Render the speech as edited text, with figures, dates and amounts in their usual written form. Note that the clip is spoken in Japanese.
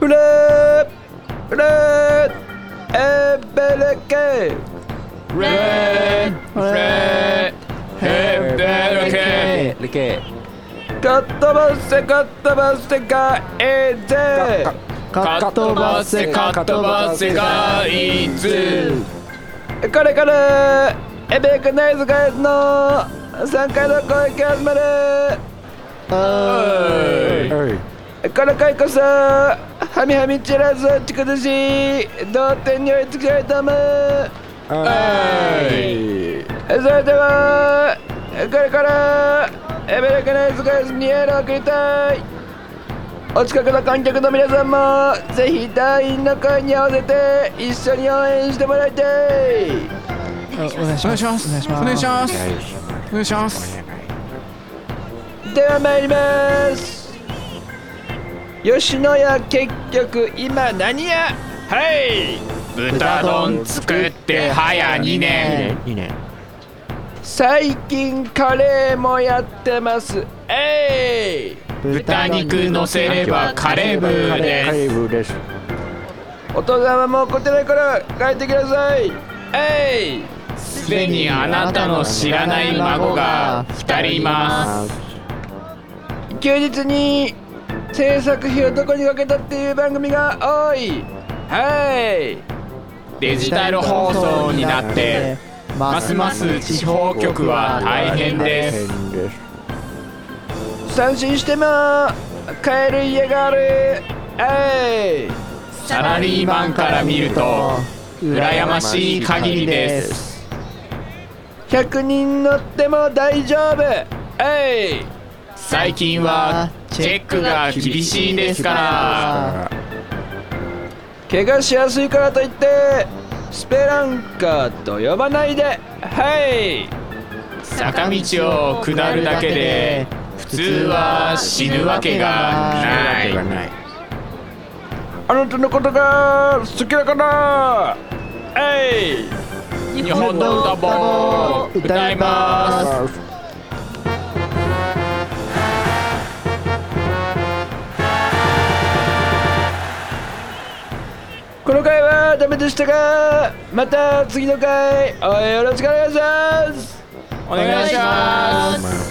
フレーフレーエベレケフレヘベルケカットバセカットバセカエゼカットバセカットバセガイズこれからエベレケナイズガイズの3回の攻撃始まる。この回こそハミハミチラズを近づし同点に追いつきたいと思う。それではこれからエベレケナイズガイズにエールを送りたい。お近くの観客の皆さんもぜひ団員の声に合わせて一緒に応援してもらいたい。 お願いしますお願いしますお願いしますお願いします。 では参ります。吉野家結局今何や。はい豚丼作って早2年最近カレーもやってます。 豚肉乗せればカレーブです。 お父さんはもう来てないから帰ってきなさい。 すでにあなたの知らない孫が2人います。 休日に制作費をどこにかけたっていう番組が多い。 デジタル放送になってますます地方局は大変です。 三振しても帰る家がある。 サラリーマンから見ると羨ましい限りです。 100人乗っても大丈夫。 最近はチェックが厳しいですから。 怪我しやすいからといってスペランカーと呼ばないで。 坂道を下るだけで普通は死ぬわけがない。 あなたのことが好きだから。 日本の歌を歌います。 この回はダメでしたがまた次の回応援よろしくお願いします。 お願いします。